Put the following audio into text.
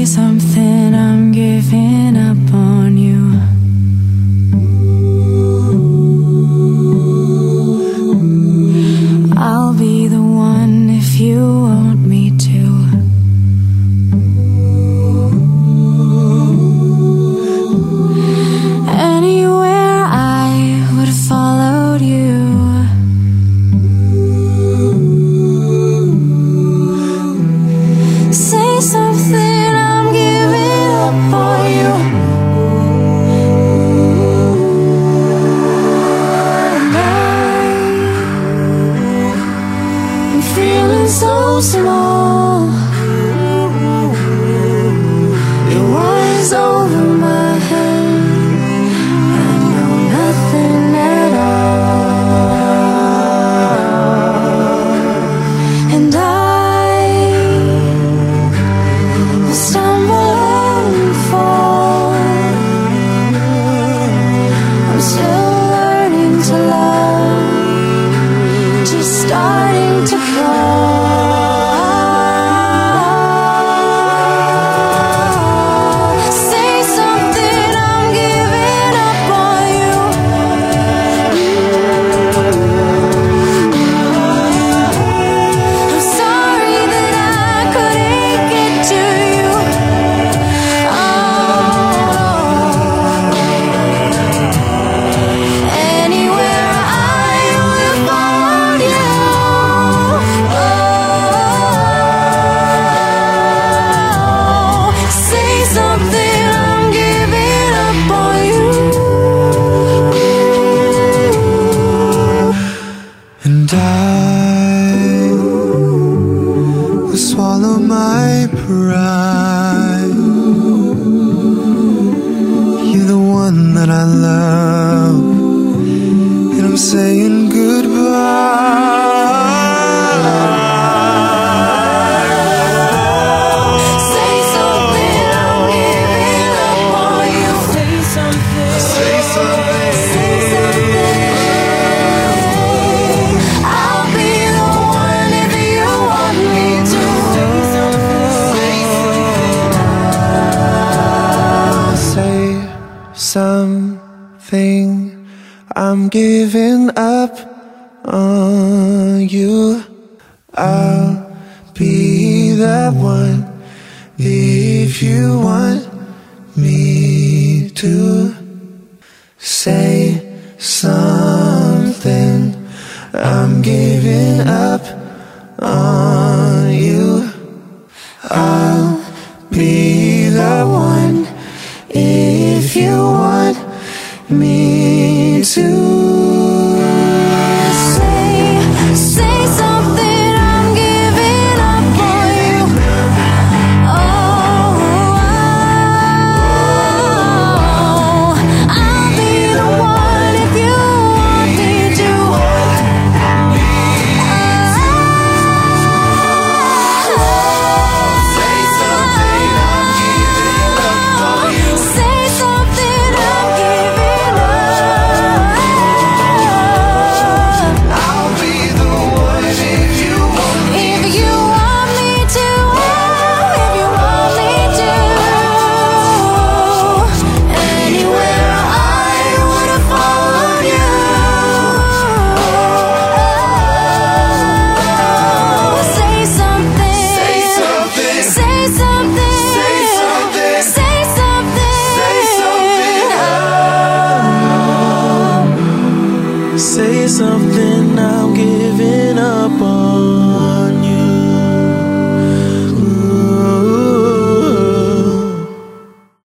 something, I'm giving up on you. I'll be the one if you want me to. Anywhere I would have followed you. Say something, I'm giving up on you. I'm feeling so small. Your words over my head. I know nothing at all. And I will stumble and fall. I'm still learning to love, just starting to fall. Say something, I'm giving up on you. I'm sorry that I couldn't get to you. Anywhere I will follow you. Say something, I'm giving up on you. And I will swallow my pride. You're the one that I love, and I'm saying goodbye. Say something, I'm giving up on you. Say something. Say something. Say something. I'll be the one if you want me to. Say something. I'm giving up on you. I'll be that one if you want me to. Say something. I'm giving up on you.